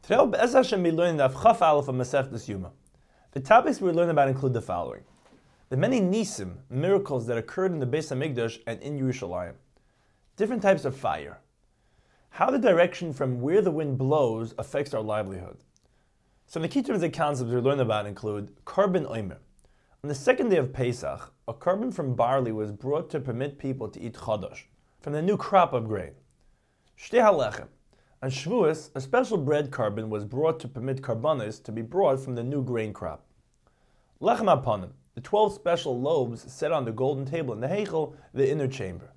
Today, Be'ez Hashem, we learn the Chaf Aleph of Masechtas Yuma. The topics we learn about include the following: the many nisim, miracles that occurred in the Beis Hamikdash and in Yerushalayim, different types of fire, how the direction from where the wind blows affects our livelihood. Some of the key terms and concepts we learn about include Karban Omer. On the second day of Pesach, a carbon from barley was brought to permit people to eat chadash, from the new crop of grain. Shtei halechem. On Shavuos, a special bread carbon was brought to permit karbanos to be brought from the new grain crop. Lechem hapanim, the 12 special loaves set on the golden table in the Heichel, the inner chamber.